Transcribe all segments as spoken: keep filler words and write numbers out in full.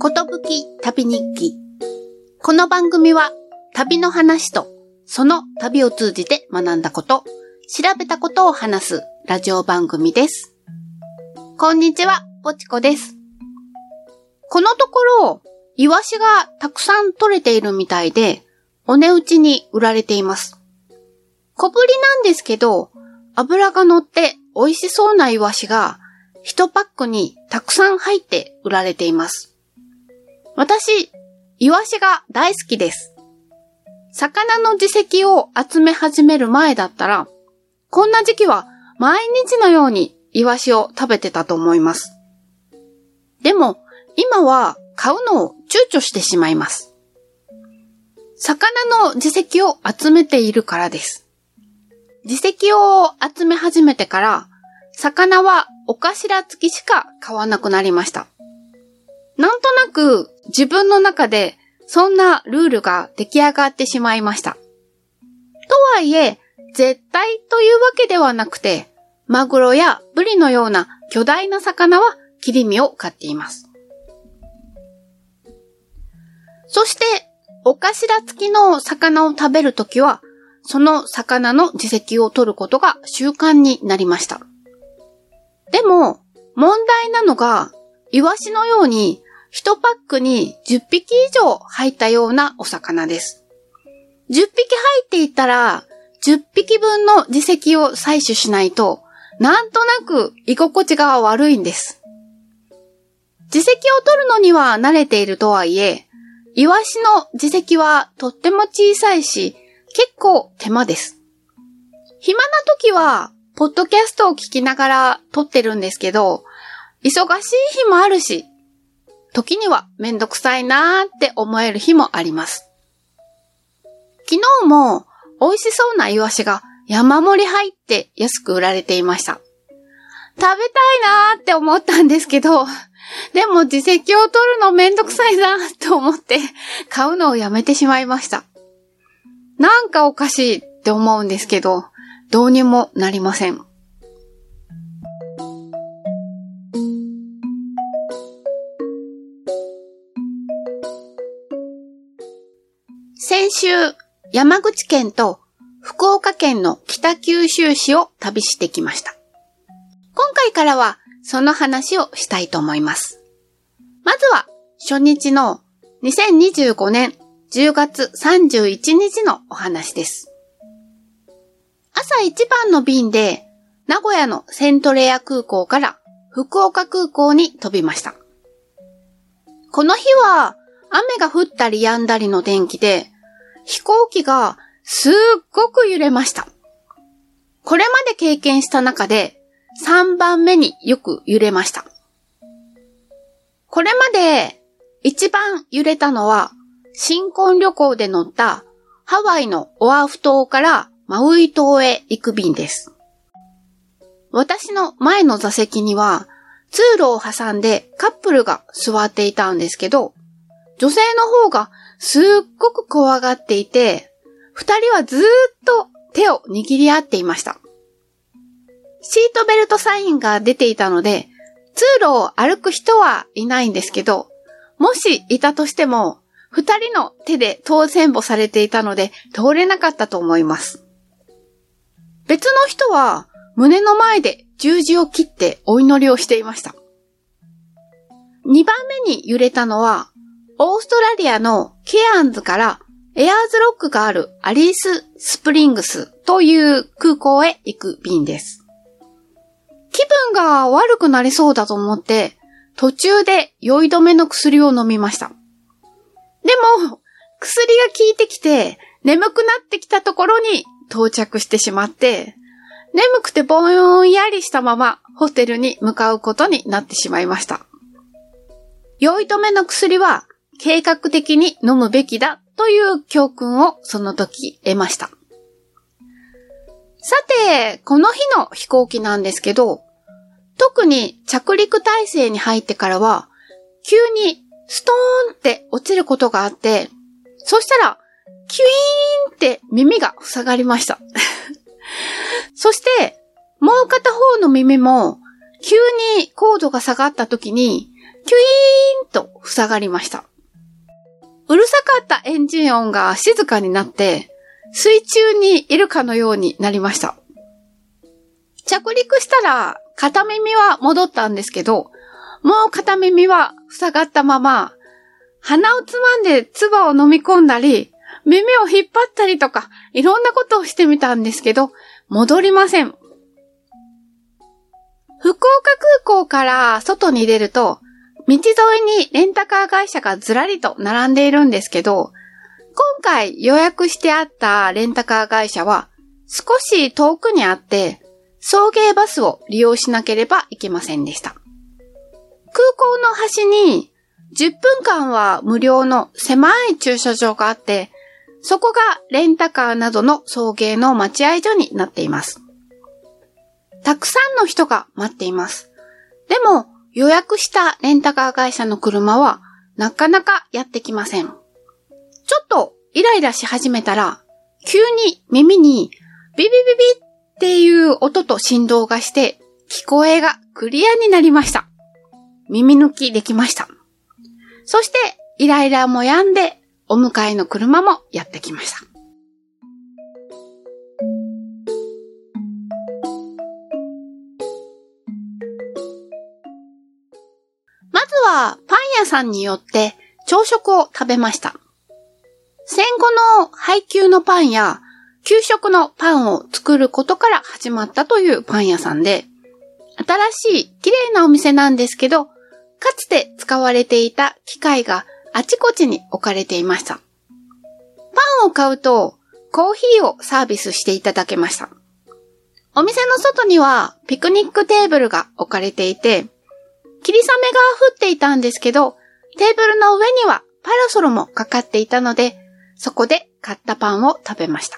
ことぶき旅日記。この番組は旅の話とその旅を通じて学んだこと、調べたことを話すラジオ番組です。こんにちは、ぽちこです。このところ、イワシがたくさん取れているみたいで、お値打ちに売られています。小ぶりなんですけど、脂が乗って美味しそうなイワシがいちパックにたくさん入って売られています。私、イワシが大好きです。魚の耳石を集め始める前だったら、こんな時期は毎日のようにイワシを食べてたと思います。でも、今は買うのを躊躇してしまいます。魚の耳石を集めているからです。耳石を集め始めてから、魚はお頭付きしか買わなくなりました。なんとなく自分の中でそんなルールが出来上がってしまいました。とはいえ、絶対というわけではなくて、マグロやブリのような巨大な魚は切り身を買っています。そして、お頭付きの魚を食べるときは、その魚の耳石を取ることが習慣になりました。でも、問題なのが、イワシのようにいちパックにじゅっぴき以上入ったようなお魚です。じゅっぴき入っていたら、じゅっぴきぶんの耳石を採取しないと、なんとなく居心地が悪いんです。耳石を取るのには慣れているとはいえ、イワシの耳石はとっても小さいし、結構手間です。暇な時は、ポッドキャストを聞きながら撮ってるんですけど、忙しい日もあるし、時にはめんどくさいなーって思える日もあります。昨日も美味しそうなイワシが山盛り入って安く売られていました。食べたいなーって思ったんですけど、でも耳石を取るのめんどくさいなーって思って買うのをやめてしまいました。なんかおかしいって思うんですけど、どうにもなりません。先週、山口県と福岡県の北九州市を旅してきました。今回からはその話をしたいと思います。まずは初日のにせんにじゅうごねんじゅうがつさんじゅういちにちのお話です。朝一番の便で名古屋のセントレア空港から福岡空港に飛びました。この日は雨が降ったり止んだりの天気で飛行機がすっごく揺れました。これまで経験した中でさんばんめによく揺れました。これまで一番揺れたのは新婚旅行で乗ったハワイのオアフ島からマウイ島へ行く便です。私の前の座席には通路を挟んでカップルが座っていたんですけど、女性の方がすっごく怖がっていて、二人はずーっと手を握り合っていました。シートベルトサインが出ていたので、通路を歩く人はいないんですけど、もしいたとしても、二人の手で当選簿されていたので通れなかったと思います。別の人は胸の前で十字を切ってお祈りをしていました。二番目に揺れたのは、オーストラリアのケアンズからエアーズロックがあるアリーススプリングスという空港へ行く便です。気分が悪くなりそうだと思って途中で酔い止めの薬を飲みました。でも薬が効いてきて眠くなってきたところに到着してしまって、眠くてぼんやりしたままホテルに向かうことになってしまいました。酔い止めの薬は計画的に飲むべきだという教訓をその時得ました。さて、この日の飛行機なんですけど、特に着陸態勢に入ってからは、急にストーンって落ちることがあって、そしたら、キュイーンって耳が塞がりました。そして、もう片方の耳も、急に高度が下がった時に、キュインと塞がりました。うるさかったエンジン音が静かになって、水中にいるかのようになりました。着陸したら片耳は戻ったんですけど、もう片耳は塞がったまま、鼻をつまんで唾を飲み込んだり、耳を引っ張ったりとか、いろんなことをしてみたんですけど、戻りません。福岡空港から外に出ると、道沿いにレンタカー会社がずらりと並んでいるんですけど、今回予約してあったレンタカー会社は少し遠くにあって、送迎バスを利用しなければいけませんでした。空港の端にじゅっぷんかんは無料の狭い駐車場があって、そこがレンタカーなどの送迎の待合所になっています。たくさんの人が待っています。でも予約したレンタカー会社の車はなかなかやってきません。ちょっとイライラし始めたら、急に耳にビビビビっていう音と振動がして聞こえがクリアになりました。耳抜きできました。そしてイライラも止んでお迎えの車もやってきました。まずはパン屋さんに寄って朝食を食べました。戦後の配給のパンや給食のパンを作ることから始まったというパン屋さんで、新しい綺麗なお店なんですけど、かつて使われていた機械があちこちに置かれていました。パンを買うとコーヒーをサービスしていただけました。お店の外にはピクニックテーブルが置かれていて、霧雨が降っていたんですけど、テーブルの上にはパラソルもかかっていたので、そこで買ったパンを食べました。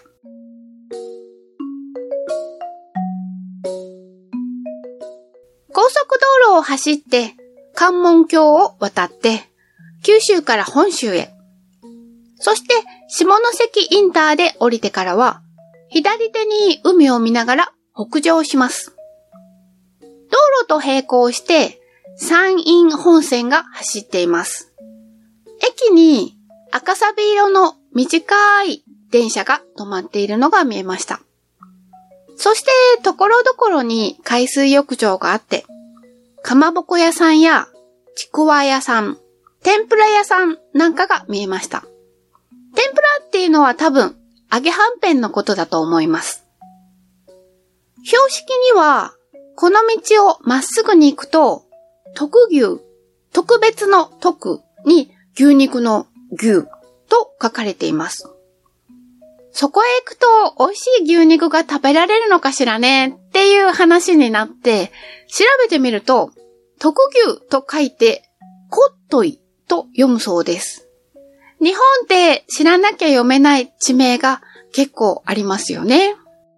高速道路を走って関門橋を渡って九州から本州へ。そして下関インターで降りてからは左手に海を見ながら北上します。道路と並行して山陰本線が走っています。駅に赤サビ色の短い電車が止まっているのが見えました。そしてところどころに海水浴場があって、かまぼこ屋さんやちくわ屋さん、天ぷら屋さんなんかが見えました。天ぷらっていうのは多分揚げはんぺんのことだと思います。標識にはこの道をまっすぐに行くと特牛、特別の特に牛肉の牛と書かれています。そこへ行くと美味しい牛肉が食べられるのかしらねっていう話になって調べてみると特牛と書いてこっといと読むそうです。日本って知らなきゃ読めない地名が結構ありますよね。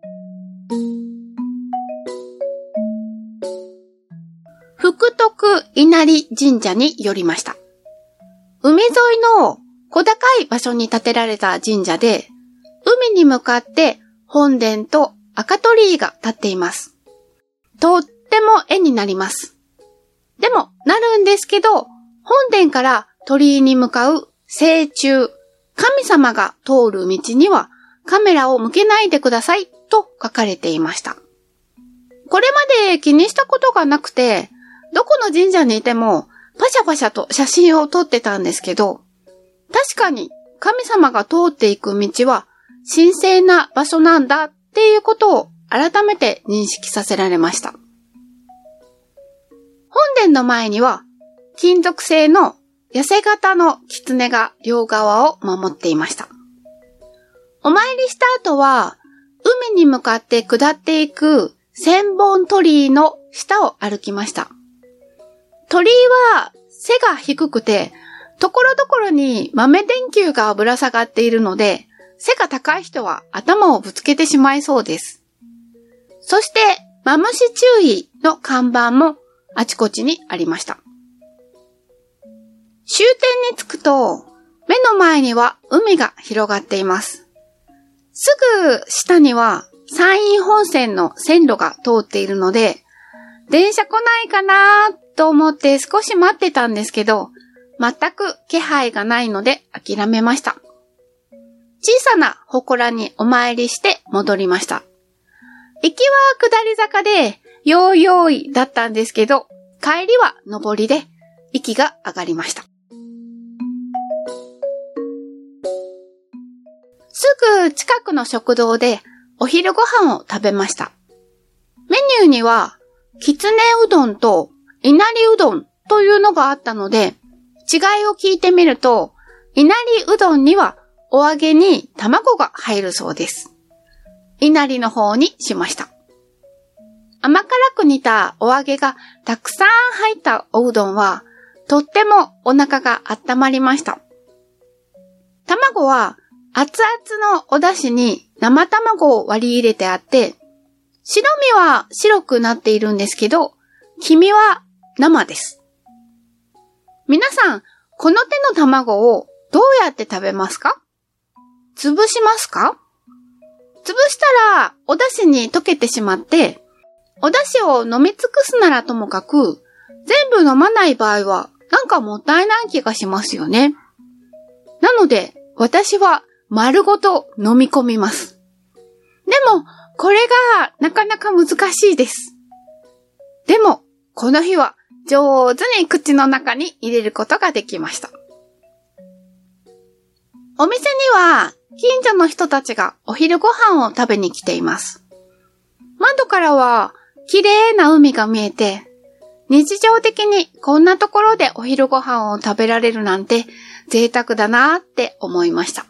福徳稲荷神社に寄りました。海沿いの小高い場所に建てられた神社で、海に向かって本殿と赤鳥居が立っています。とっても絵になります。でも、なるんですけど、本殿から鳥居に向かう正中、神様が通る道にはカメラを向けないでくださいと書かれていました。これまで気にしたことがなくて、どこの神社にいてもパシャパシャと写真を撮ってたんですけど、確かに神様が通っていく道は神聖な場所なんだっていうことを改めて認識させられました。本殿の前には金属製の痩せ型の狐が両側を守っていました。お参りした後は海に向かって下っていく千本鳥居の下を歩きました。鳥居は背が低くて、ところどころに豆電球がぶら下がっているので、背が高い人は頭をぶつけてしまいそうです。そして、マムシ注意の看板もあちこちにありました。終点に着くと、目の前には海が広がっています。すぐ下には山陰本線の線路が通っているので、電車来ないかなと思って少し待ってたんですけど、 全く気配がないので諦めました。小さな祠にお参りして戻りました。行きは下り坂で、よーよーいだったんですけど、帰りは上りで、息が上がりました。すぐ近くの食堂でお昼ご飯を食べました。メニューには、きつねうどんといなりうどんというのがあったので、違いを聞いてみると、いなりうどんにはお揚げに卵が入るそうです。いなりの方にしました。甘辛く煮たお揚げがたくさん入ったおうどんは、とってもお腹が温まりました。卵は熱々のお出汁に生卵を割り入れてあって、白身は白くなっているんですけど、黄身は生です。皆さん、この手の卵をどうやって食べますか？潰しますか？潰したらお出汁に溶けてしまって、お出汁を飲み尽くすならともかく、全部飲まない場合はなんかもったいない気がしますよね。なので、私は丸ごと飲み込みます。でも、これがなかなか難しいです。でも、この日は上手に口の中に入れることができました。お店には近所の人たちがお昼ご飯を食べに来ています。窓からは綺麗な海が見えて、日常的にこんなところでお昼ご飯を食べられるなんて贅沢だなーって思いました。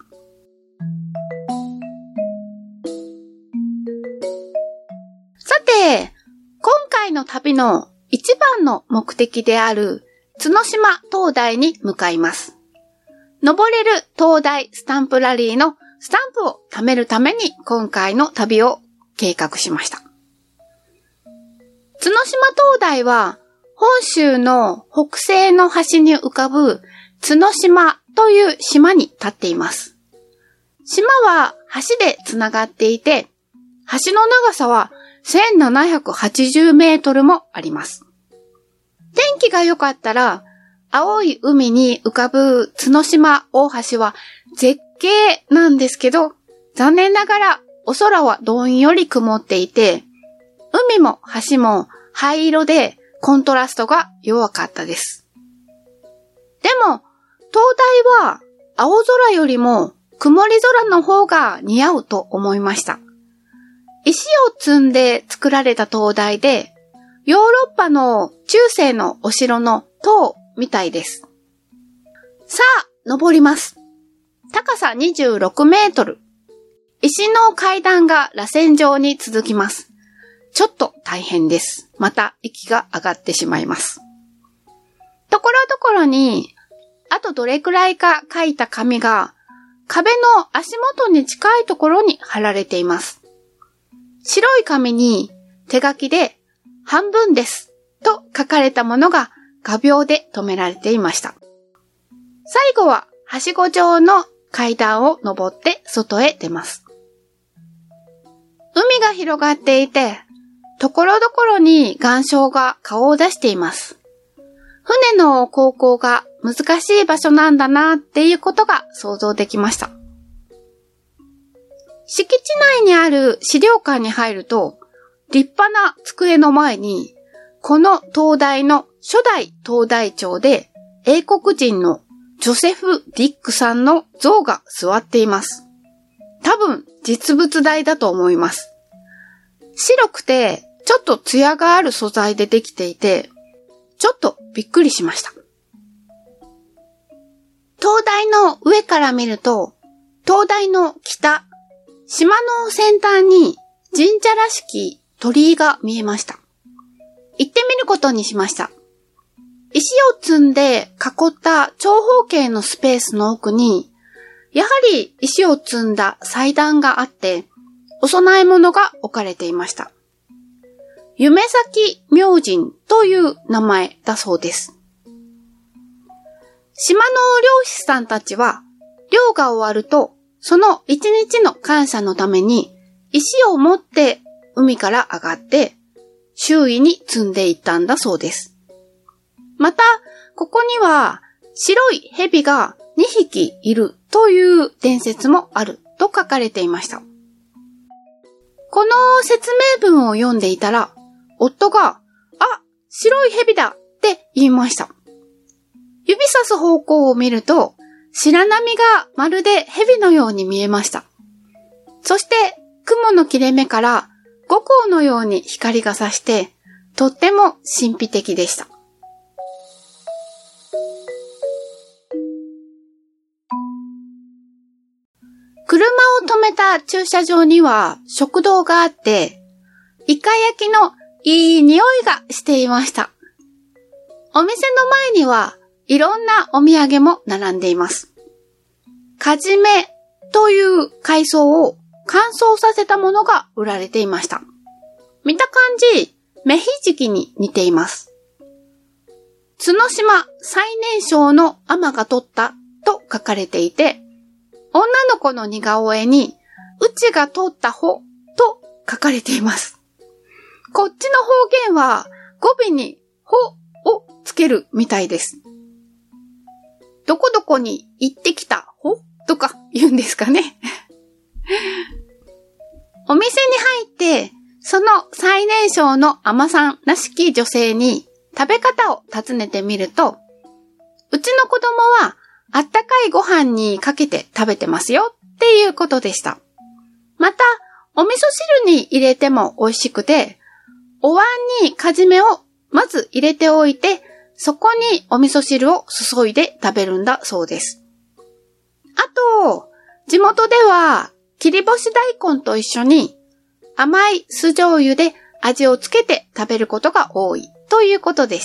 さて、今回の旅の一番の目的である角島灯台に向かいます。登れる灯台スタンプラリーのスタンプを貯めるために今回の旅を計画しました。角島灯台は本州の北西の端に浮かぶ角島という島に立っています。島は橋でつながっていて、橋の長さはせんななひゃくはちじゅうメートルもあります。天気が良かったら、青い海に浮かぶ角島大橋は絶景なんですけど、残念ながらお空はどんより曇っていて、海も橋も灰色でコントラストが弱かったです。でも、灯台は青空よりも曇り空の方が似合うと思いました。石を積んで作られた灯台で、ヨーロッパの中世のお城の塔みたいです。さあ、登ります。高さにじゅうろくメートル。石の階段が螺旋状に続きます。ちょっと大変です。また息が上がってしまいます。ところどころに、あとどれくらいか書いた紙が壁の足元に近いところに貼られています。白い紙に手書きで半分ですと書かれたものが画鋲で留められていました。最後ははしご状の階段を登って外へ出ます。海が広がっていて、ところどころに岩礁が顔を出しています。船の航行が難しい場所なんだなっていうことが想像できました。敷地内にある資料館に入ると、立派な机の前に、この灯台の初代灯台長で英国人のジョセフ・ディックさんの像が座っています。多分実物大だと思います。白くてちょっと艶がある素材でできていて、ちょっとびっくりしました。灯台の上から見ると、灯台の北、島の先端に神社らしき鳥居が見えました。行ってみることにしました。石を積んで囲った長方形のスペースの奥に、やはり石を積んだ祭壇があって、お供え物が置かれていました。夢咲明神という名前だそうです。島の漁師さんたちは、漁が終わると、その一日の感謝のために、石を持って海から上がって、周囲に積んでいったんだそうです。また、ここには、 白い蛇がにひきいるという伝説もあると書かれていました。この説明文を読んでいたら、夫が、あ、白い蛇だって言いました。指さす方向を見ると、白波がまるで蛇のように見えました。そして、雲の切れ目から五光のように光が差して、とっても神秘的でした。車を止めた駐車場には食堂があって、イカ焼きのいい匂いがしていました。お店の前にはいろんなお土産も並んでいます。かじめという海藻を乾燥させたものが売られていました。見た感じ、メヒジキに似ています。角島最年少のアマが取ったと書かれていて、女の子の似顔絵に、うちが取ったほと書かれています。こっちの方言は語尾にほをつけるみたいです。どこどこに行ってきたほとか言うんですかね。お店に入って、その最年少のアマさんらしき女性に食べ方を尋ねてみると、うちの子供はあったかいご飯にかけて食べてますよっていうことでした。また、お味噌汁に入れても美味しくて、お椀にかじめをまず入れておいて、そこにお味噌汁を注いで食べるんだそうです。あと、地元では切り干し大根と一緒に甘い酢醤油で味をつけて食べることが多いということでした。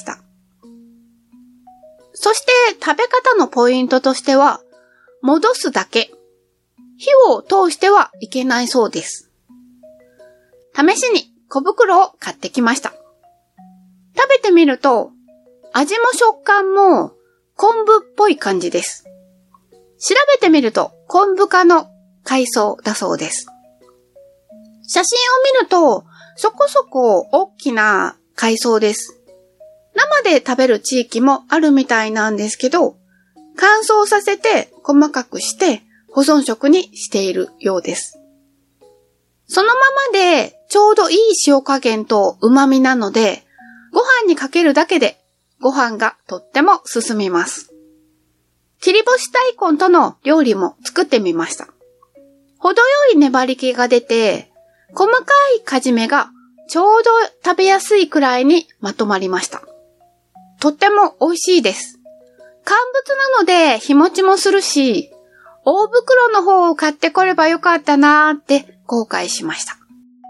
そして食べ方のポイントとしては、戻すだけ。火を通してはいけないそうです。試しに小袋を買ってきました。食べてみると、味も食感も昆布っぽい感じです。調べてみると昆布科の海藻だそうです。写真を見ると、そこそこ大きな海藻です。生で食べる地域もあるみたいなんですけど、乾燥させて細かくして保存食にしているようです。そのままでちょうどいい塩加減と旨味なので、ご飯にかけるだけでご飯がとっても進みます。切り干し大根との料理も作ってみました。程よい粘り気が出て、細かいかじめがちょうど食べやすいくらいにまとまりました。とっても美味しいです。乾物なので日持ちもするし、大袋の方を買ってこればよかったなーって後悔しました。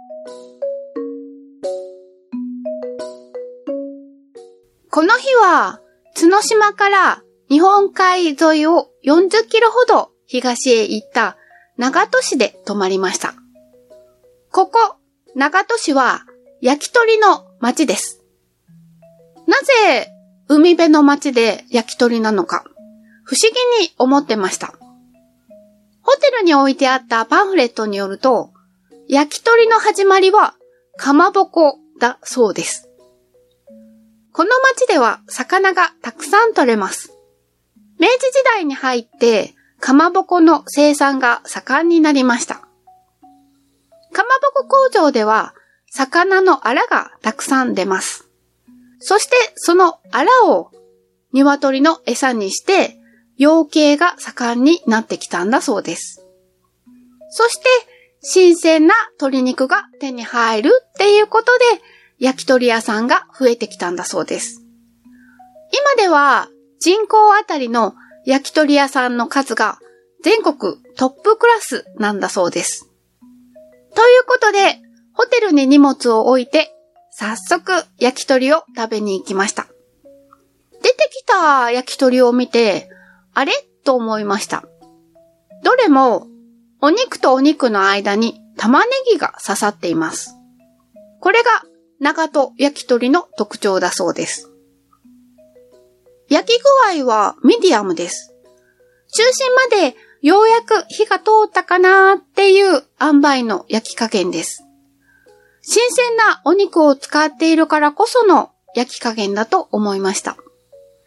この日は角島から日本海沿いをよんじゅっキロほど東へ行った長門市で泊まりました。ここ長門市は焼き鳥の町です。なぜ海辺の町で焼き鳥なのか不思議に思ってました。ホテルに置いてあったパンフレットによると、焼き鳥の始まりはかまぼこだそうです。この町では魚がたくさん取れます。明治時代に入ってかまぼこの生産が盛んになりました。かまぼこ工場では魚のアラがたくさん出ます。そしてそのアラを鶏の餌にして養鶏が盛んになってきたんだそうです。そして新鮮な鶏肉が手に入るっていうことで焼き鳥屋さんが増えてきたんだそうです。今では人口あたりの焼き鳥屋さんの数が全国トップクラスなんだそうです。ということでホテルに荷物を置いて早速焼き鳥を食べに行きました。出てきた焼き鳥を見て、あれと思いました。どれもお肉とお肉の間に玉ねぎが刺さっています。これが長門焼き鳥の特徴だそうです。焼き具合はミディアムです。中心までようやく火が通ったかなーっていう塩梅の焼き加減です。新鮮なお肉を使っているからこその焼き加減だと思いました。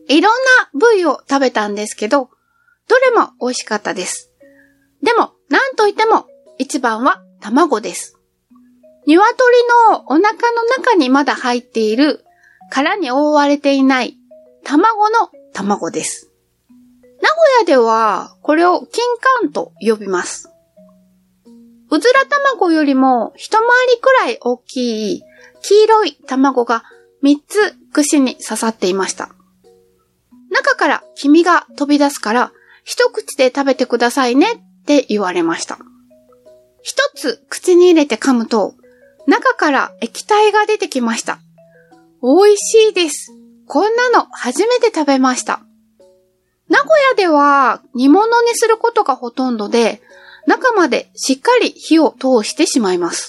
いろんな部位を食べたんですけど、どれも美味しかったです。でも、なんといっても一番は卵です。鶏のお腹の中にまだ入っている殻に覆われていない卵の卵です。名古屋ではこれを金柑と呼びます。うずら卵よりも一回りくらい大きい黄色い卵がみっつ串に刺さっていました。中から黄身が飛び出すから一口で食べてくださいねって言われました。一つ口に入れて噛むと中から液体が出てきました。美味しいです。こんなの初めて食べました。名古屋では煮物にすることがほとんどで、中までしっかり火を通してしまいます。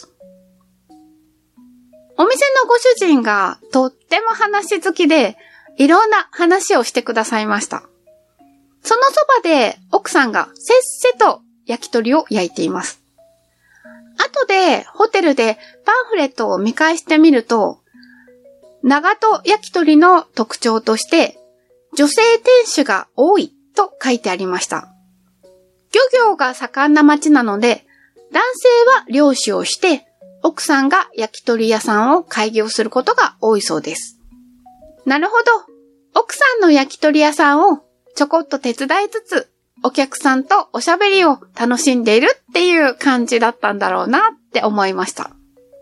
お店のご主人がとっても話好きで、いろんな話をしてくださいました。そのそばで奥さんがせっせと焼き鳥を焼いています。後でホテルでパンフレットを見返してみると、長門焼き鳥の特徴として、女性店主が多いと書いてありました。漁業が盛んな町なので、男性は漁師をして、奥さんが焼き鳥屋さんを開業することが多いそうです。なるほど。奥さんの焼き鳥屋さんをちょこっと手伝いつつ、お客さんとおしゃべりを楽しんでいるっていう感じだったんだろうなって思いました。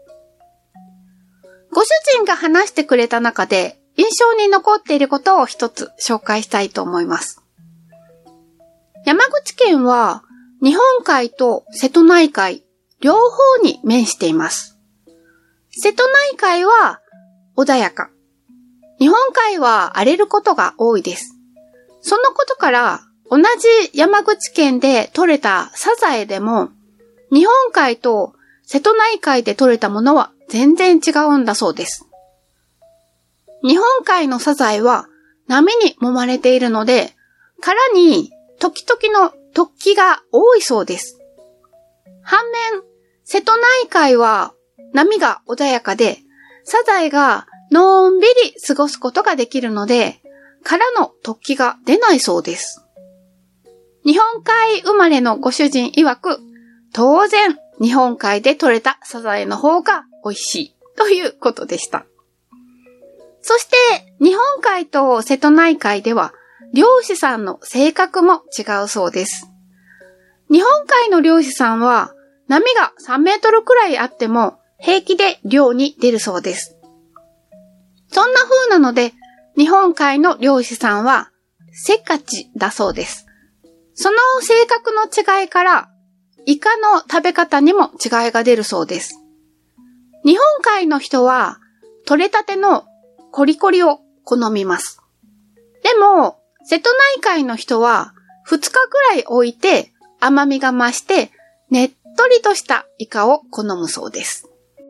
ご主人が話してくれた中で印象に残っていることを一つ紹介したいと思います。山口県は日本海と瀬戸内海両方に面しています。瀬戸内海は穏やか。日本海は荒れることが多いです。そのことから同じ山口県で採れたサザエでも日本海と瀬戸内海で採れたものは全然違うんだそうです。日本海のサザエは波に揉まれているので殻に時々の突起が多いそうです。反面、瀬戸内海は波が穏やかでサザエがのんびり過ごすことができるので殻の突起が出ないそうです。日本海生まれのご主人曰く、当然日本海で採れたサザエの方が美味しいということでした。そして日本海と瀬戸内海では漁師さんの性格も違うそうです。日本海の漁師さんは波がさんメートルくらいあっても平気で漁に出るそうです。そんな風なので日本海の漁師さんはせっかちだそうです。その性格の違いからイカの食べ方にも違いが出るそうです。日本海の人は取れたてのコリコリを好みます。でも瀬戸内海の人はふつかくらい置いて甘みが増してねっとりとしたイカを好むそうです。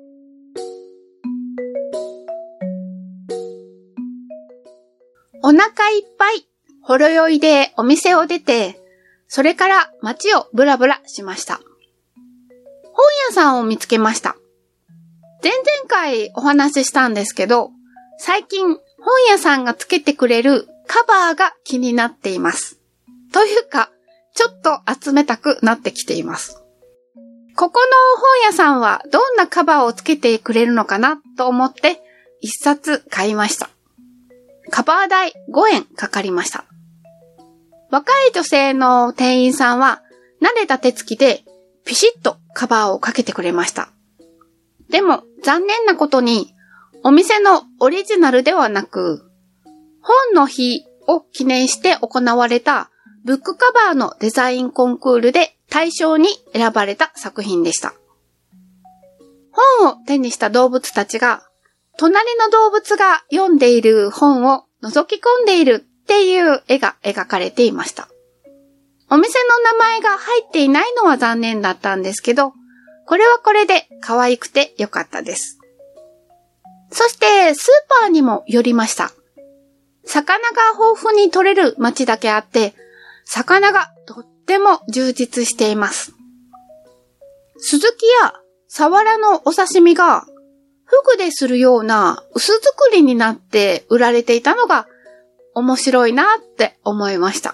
お腹いっぱいほろ酔いでお店を出て、それから街をブラブラしました。本屋さんを見つけました。前々回お話ししたんですけど、最近本屋さんがつけてくれるカバーが気になっています。というか、ちょっと集めたくなってきています。ここの本屋さんはどんなカバーをつけてくれるのかなと思って一冊買いました。カバー代ごえんかかりました。若い女性の店員さんは慣れた手つきでピシッとカバーをかけてくれました。でも残念なことにお店のオリジナルではなく、本の日を記念して行われたブックカバーのデザインコンクールで大賞に選ばれた作品でした。本を手にした動物たちが隣の動物が読んでいる本を覗き込んでいるっていう絵が描かれていました。お店の名前が入っていないのは残念だったんですけど、これはこれで可愛くてよかったです。そしてスーパーにも寄りました。魚が豊富に取れる町だけあって、魚がとっても充実しています。スズキやサワラのお刺身がフグでするような薄作りになって売られていたのが面白いなって思いました。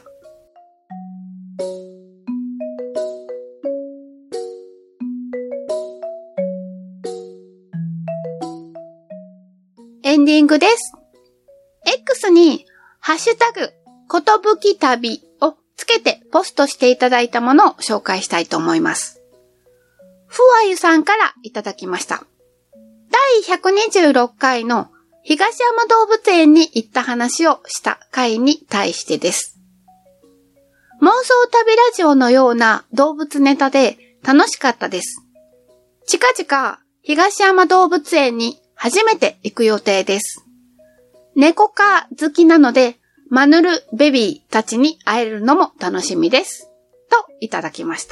エンディングです。X にハッシュタグことぶき旅をつけてポストしていただいたものを紹介したいと思います。ふわゆさんからいただきました。だいひゃくにじゅうろっかいの東山動物園に行った話をした回に対してです。妄想旅ラジオのような動物ネタで楽しかったです。近々東山動物園に初めて行く予定です。猫科好きなのでマヌルベビーたちに会えるのも楽しみです。といただきました。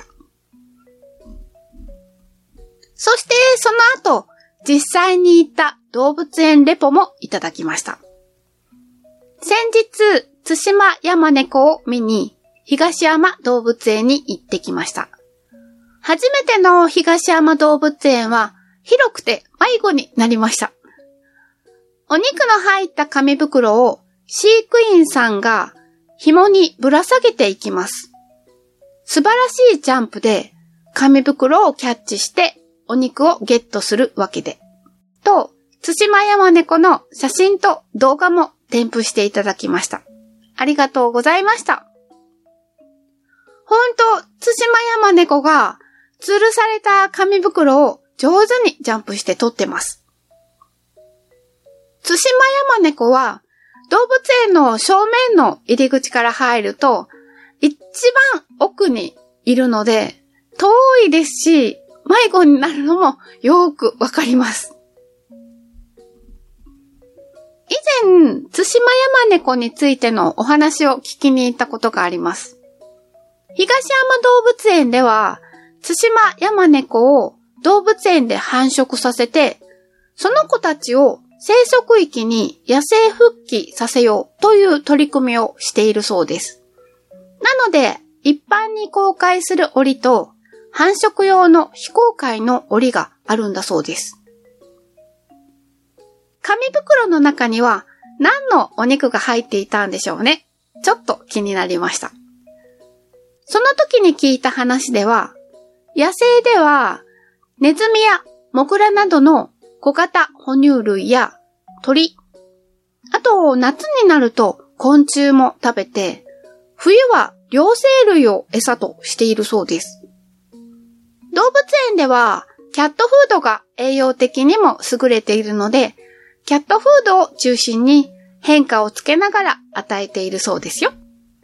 そしてその後、実際に行った動物園レポもいただきました。先日、ツシマヤマネコを見に東山動物園に行ってきました。初めての東山動物園は広くて迷子になりました。お肉の入った紙袋を飼育員さんが紐にぶら下げていきます。素晴らしいジャンプで紙袋をキャッチしてお肉をゲットするわけで。と、ツシマヤマネコの写真と動画も添付していただきました。ありがとうございました。ほんと、ツシマヤマネコが吊るされた紙袋を上手にジャンプして撮ってます。ツシマヤマネコは動物園の正面の入り口から入ると一番奥にいるので遠いですし、迷子になるのもよーくわかります。以前、ツシマヤマネコについてのお話を聞きに行ったことがあります。東山動物園では、ツシマヤマネコを動物園で繁殖させて、その子たちを生息域に野生復帰させようという取り組みをしているそうです。なので、一般に公開する檻と、繁殖用の非公開の檻があるんだそうです。紙袋の中には何のお肉が入っていたんでしょうね。ちょっと気になりました。その時に聞いた話では、野生ではネズミやモグラなどの小型哺乳類や鳥、あと夏になると昆虫も食べて、冬は両生類を餌としているそうです。動物園ではキャットフードが栄養的にも優れているので、キャットフードを中心に変化をつけながら与えているそうですよ。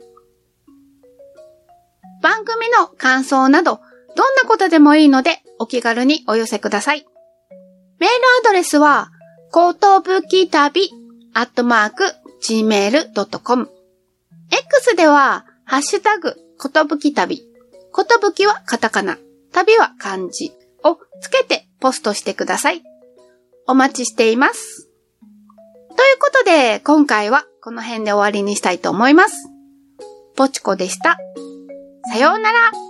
番組の感想などどんなことでもいいのでお気軽にお寄せください。メールアドレスはことぶき旅アットマーク ジーメールドットコム。X ではハッシュタグことぶき旅、ことぶきはカタカナ、旅は漢字をつけてポストしてください。お待ちしています。ということで今回はこの辺で終わりにしたいと思います。ポチコでした。さようなら。